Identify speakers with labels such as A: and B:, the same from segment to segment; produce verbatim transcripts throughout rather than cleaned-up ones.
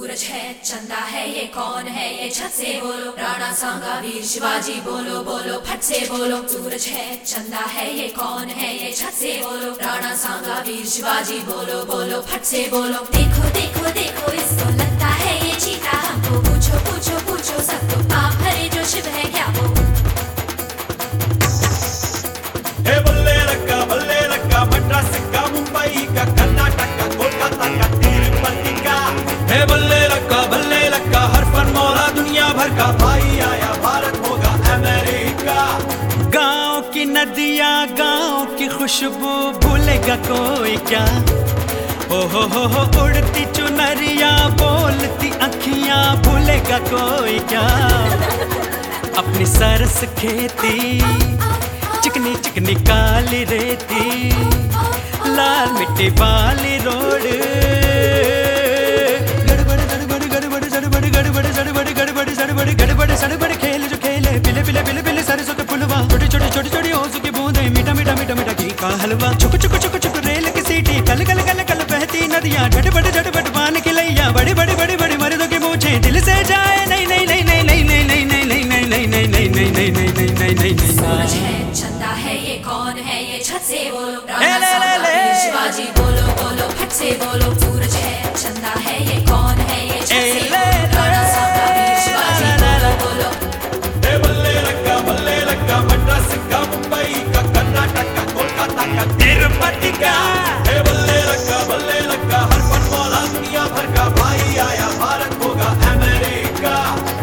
A: सूरज है, चंदा है, ये कौन है, ये छत से बोलो। राणा सांगा वीर शिवाजी, बोलो बोलो फट से बोलो। सूरज है, चंदा है, ये कौन है, ये छत से बोलो। राणा सांगा वीर शिवाजी, बोलो बोलो फट से बोलो। देखो देखो देखो इसको लगता है ये चीता हमको। पूछो पूछो पूछो सबको, पाप भरे जो शिव है क्या वो।
B: हे बल्ले लक्का बल्ले लक्का, मद्रास का, मुंबई का, कर्नाटक का, कोलकाता का, तिरुपति का। हे बल्ले लक्का बल्ले लक्का, हर फन मौला दुनिया भर का। भाई आया भारत होगा अमेरिका।
C: गांव की नदियां, गांव की खुशबू, भूलेगा कोई क्या। ओ हो हो हो उड़ती चुनरिया, बोलती अखियां, भूलेगा कोई क्या। अपनी सरस खेती, चिकनी चिकनी काली रेती, लाल मिट्टी वाली रोड। गड़बड़ गड़बड़ गड़बड़ गड़बड़ गड़बड़ गड़बड़ गड़बड़ गड़बड़ गड़बड़ सड़बड़ खेल जो खेले, पिले पिले पिले पिले सरसों के फुलवा। छोटी छोटी छोटी छोटी ओसों की बूंदें, मीठा मीठा मीठा मीठा घी का हलवा। चुक चुक चुक चुक रेल की सीटी, कल कल कल कल बहती नदियां, झटपट झटपट पान की लैया। बड़ी बड़ी बड़ी बड़ी मर्दों की मूंछें, दिल से जाए नहीं नहीं नहीं नहीं नहीं नहीं नहीं नहीं नहीं नहीं नहीं नहीं नहीं नहीं नहीं नहीं नहीं नहीं नहीं।
A: सूरज है, चंदा है, ये कौन है, ये छत से बोलो। राणा सांगा वीर शिवाजी, बोलो बोलो फट से बोलो। सूरज है, चंदा है, ये कौन है, ये छत से बोलो। राणा सांगा वीर शिवाजी, बोलो बोलो।
B: हे बल्ले लक्का बल्ले लक्का, मद्रास का, मुंबई का, कर्नाटक का, कोलकाता का, तिरुपति का। हे बल्ले लक्का बल्ले लक्का, हर फन मौला दुनिया भर का। भाई आया भारत होगा अमेरिका।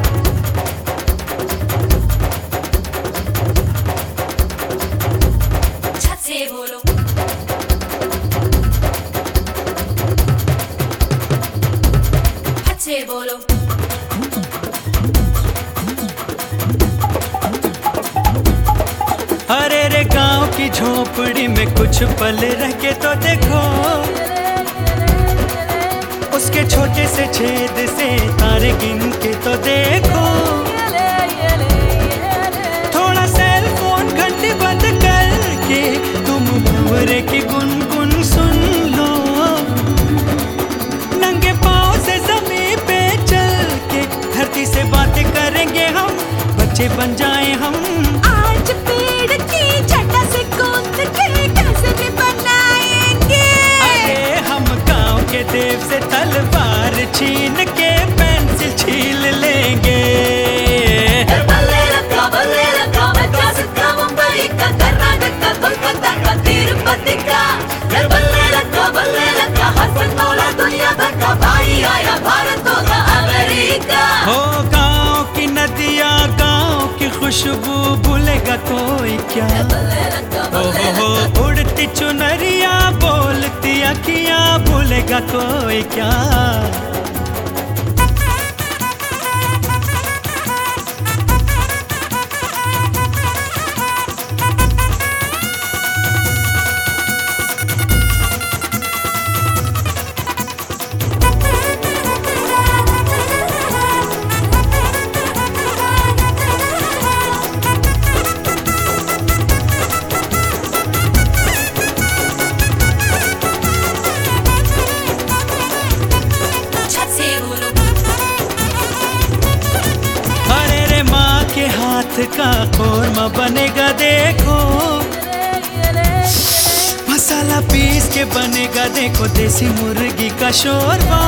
A: छत से बोलो। फट से बोलो।
C: अरे रे गांव की झोपड़ी में कुछ पल रह के तो देखो, उसके छोटे से छेद से तारे गिन के तो देखो। थोड़ा सेल फोन घंटी बंद करके तुम भंवरे की गुनगुन सुन लो। नंगे पाँव से जमीन पे चल के धरती से बातें करेंगे हम, बच्चे बन जाए हम।
D: आज पेड़ की छटा से कूद के कैसे भी बनाएंगे।
C: अरे हम गांव के देव से तलवार छीन के पेंसिल छील लेंगे।
D: बल्ले लगा बल्ले लगा, मद्रास का, मुंबई का, कर्नाटक का, कोलकाता का, तिरुपति का। बल्ले लगा बल्ले लगा, हर फन मौला दुनिया भर का। भाई आया भारत होगा अमेरिका।
C: हो गांव की नदियां, गांव की खुशबू, भूलेगा कोई क्या। हो हो हो उड़ती चुनरिया, बोलती अखियां, भूलेगा कोई क्या।
A: छत से बोलो।
C: अरे रे माँ के हाथ का कोरमा बनेगा देखो, मसाला पीस के बनेगा देखो, देसी मुर्गी का शोरबा।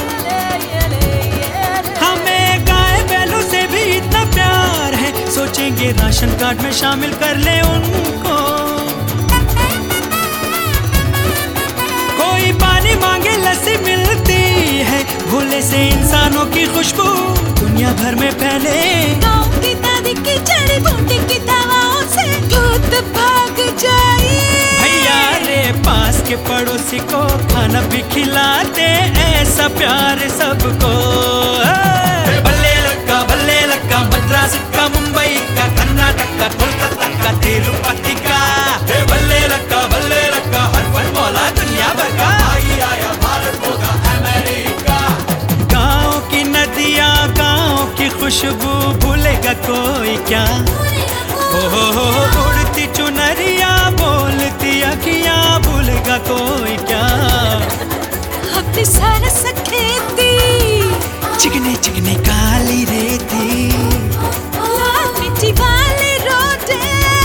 C: हमें गाय बैलों से भी इतना प्यार है, सोचेंगे राशन कार्ड में शामिल कर ले उनको। कोई पानी मांगे लस्सी मिलती है, भोले से इंसानों की खुशबू दुनिया भर में फैले।
D: गाँव की नदी की जड़ी बूटी की दवाओं से भूत भाग जाए।
C: भैया रे पास के पड़ोसी को खाना भी खिलाते, ऐसा प्यार सबको।
B: हे बल्ले लक्का बल्ले लक्का, मद्रास का, मुंबई का, कर्नाटक का, कोलकाता का, तिरुपति का। हे बल्ले लक्का बल्ले लक्का, हर फन मौला दुनिया भर का। भाई आया भारत होगा अमेरिका।
C: गांव की नदियां, गांव की खुशबू, भूलेगा कोई क्या। ओ हो हो उड़ती चुनरिया, बोलती अखियां, भूलेगा कोई क्या।
D: अपनी सरस खेती,
C: चिकने चिकने काली रेती,
D: लाल मिट्टी वाले रोटे,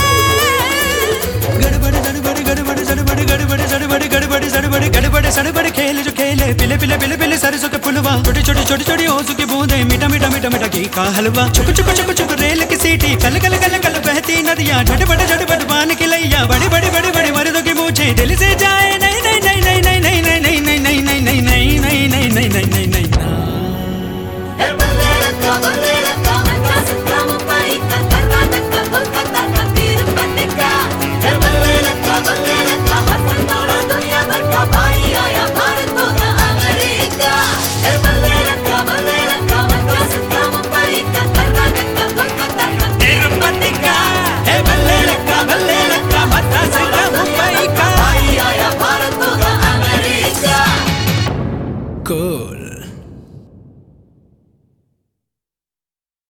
C: गड़बड़ गड़बड़ गड़बड़ गड़बड़ गड़बड़ गड़बड़ गड़बड़ गड़बड़ गड़बड़ गड़बड़ खेल जो खेले पिले पिले पिले पिले सरसों के फुलवा, छोटी छोटी छोटी छोटी ओसों की बूंदे, मीठा मीठा मीठा मीठा घी का हलवा, चुक चुक चुक चुक रेल की सीटी, कल कल कल कल बहती नदियाँ, झटपट झटपट बान की लैया, बड़ी बड़ी बड़ी बड़ी मर्दों की मूछें दिल से जाए नहीं नहीं नहीं नहीं नहीं नहीं नहीं नहीं नहीं नहीं नहीं नहीं नहीं नहीं नहीं नहीं नहीं नहीं
D: ए बल्ले लक्का बल्ले लक्का मद्रास का मुंबई का कर्नाटक का कोलकाता का तिरुपति का, ए बल्ले लक्का बल्ले लक्का हर फंडोला दुनिया भर का भाई आया भारत होगा अमेरिका, ए बल्ले लक्का बल्ले लक्का मद्रास का मुंबई का कर्नाटक का कोलकाता का तिरुपति का,
B: हे बल्ले लक्का बल्ले लक्का मद्रास का मुंबई का
D: भाई आया भारत होगा अमेरिका।
C: cool